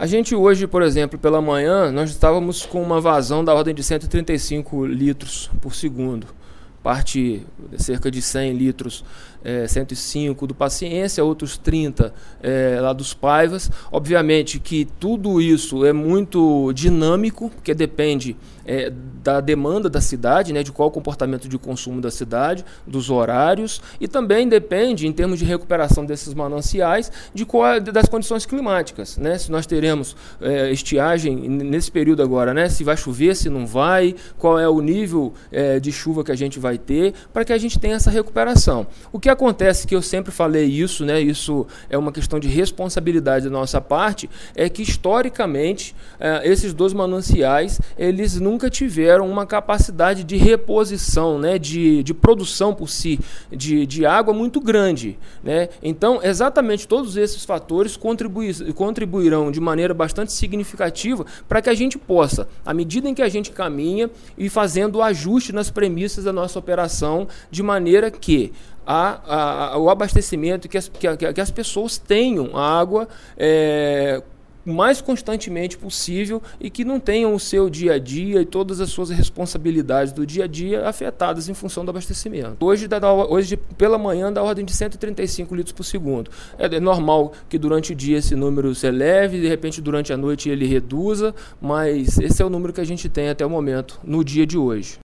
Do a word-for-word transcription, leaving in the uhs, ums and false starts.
A gente hoje, por exemplo, pela manhã, nós estávamos com uma vazão da ordem de cento e trinta e cinco litros por segundo. Parte cerca de cem litros, é, cento e cinco do Paciência, outros trinta é, lá dos Paivas. Obviamente que tudo isso é muito dinâmico, porque depende é, da demanda da cidade, né, de qual o comportamento de consumo da cidade, dos horários, e também depende, em termos de recuperação desses mananciais, de qual, das condições climáticas, né? Se nós teremos é, estiagem nesse período agora, né? Se vai chover, se não vai, qual é o nível é, de chuva que a gente vai ter, para que a gente tenha essa recuperação. O que acontece, que eu sempre falei isso, né, isso é uma questão de responsabilidade da nossa parte, é que historicamente eh, esses dois mananciais, eles nunca tiveram uma capacidade de reposição, né, de, de produção por si, de, de água muito grande, né? Então, exatamente todos esses fatores contribui, contribuirão de maneira bastante significativa para que a gente possa, à medida em que a gente caminha, ir fazendo o ajuste nas premissas da nossa operação, de maneira que a, a, o abastecimento, que as, que, que as pessoas tenham água é, o mais constantemente possível e que não tenham o seu dia a dia e todas as suas responsabilidades do dia a dia afetadas em função do abastecimento. Hoje, da, hoje pela manhã, da ordem de cento e trinta e cinco litros por segundo. É normal que durante o dia esse número se eleve, de repente durante a noite ele reduza, mas esse é o número que a gente tem até o momento, no dia de hoje.